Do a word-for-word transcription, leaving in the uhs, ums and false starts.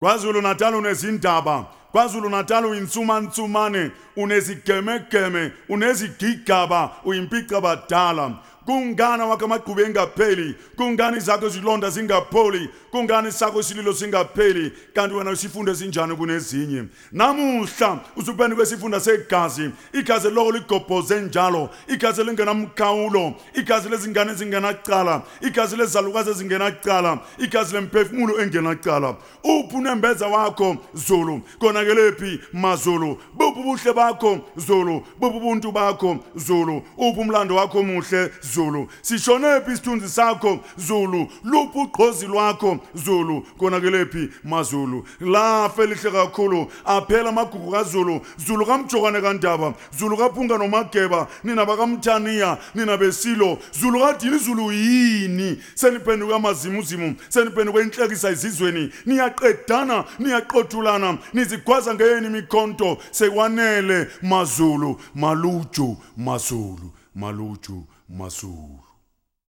KwaZulu Natal unezindaba, KwaZulu Natal uyinsumansumane, unezigemegeme, unezigigaba, uyimpica badala. Kungana wakamaqhube engapheli, kungani zakho zilonda zingapholi, kungani sakho sililo singapheli, kanti wena usifunda sinjani kunezinye. Namuhla usubheni kwesifunda segazi, igazi lokho ligobhoze njalo, igazi lingenamkhawulo, igazi lezingane zingenacala, igazi lezalukazi ezingenacala, igazi lemphefumulo engenacala. Uphi unembeza wakho Zulu, konakelephi maZulu, buphi ubuhle bakho Zulu, buphi ubuntu bakho Zulu, uphi umlando wakho muhle Zulu, sishonephi isithunzi sakho Zulu, luphi ugqozi lwakho Zulu, konakelephi maZulu. La felihle kakhulu aphela amagugu kaZulu, Zulu kamjokane kandaba, Zulu kaphunga nomageba, nina bakamthaniya, nina besilo, Zulu kadini Zulu yini, seniphenduka amazimuzimu, seniphenduka inhlekisa izizweni, niyaqedana, niyaqothulana, nizigwaza ngeyeni imikhonto, sekwanele maZulu, maluju maZulu, maluju maZulu.